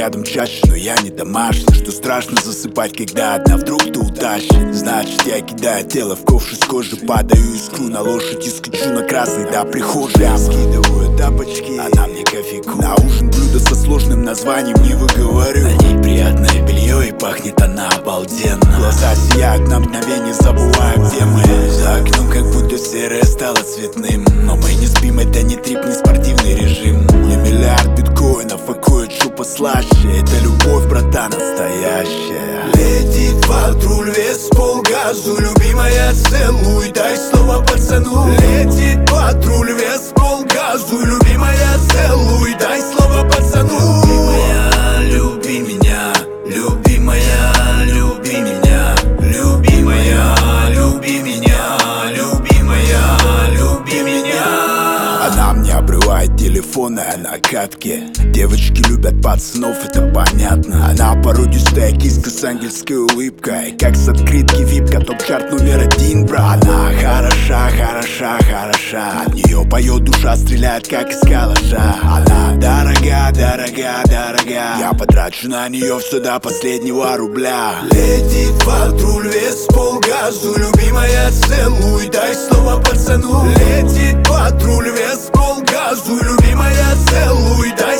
рядом чаще, но я не домашний. Что страшно засыпать, когда одна вдруг ты утащит. Значит, я кидаю тело в ковш из кожи, падаю искру на лошадь и скачу на красный до прихожей. Я скидываю тапочки, она мне кофейку. На ужин блюдо со сложным названием не выговорю. На ней приятное белье и пахнет она обалденно. Глаза сияют, на мгновение забываю, где мы. За окном как будто серое стало цветным. Но мы не спим, это не трип, не спортивный режим. Не миллиард биткоинов и кое-что послаще. Это любовь, братан, настоящая. Летит патруль, вес полгазу. Любимая, целуй, дай слово пацану. Летит патруль, вес полгазу. Любимая, целуй, дай слово пацану. Любимая, люби меня. Любимая, люби меня. Любимая, люби меня. Любимая, люби меня. Она мне обрывает телефон, а я на катке. Девочки любят пацанов, это понятно. Она породистая киска с ангельской улыбкой. Как с открытки випка, топ-чарт №1, брат. Она хороша, хороша, хороша. От нее поет душа, стреляет как из калаша. Она дорога, дорога, дорога. Я потрачу на нее все до последнего рубля. Летит патруль, вес полгазу. Любимая, целуй, дай слово пацану. Летит патруль, вес полгазу. Любимая, целуй, дай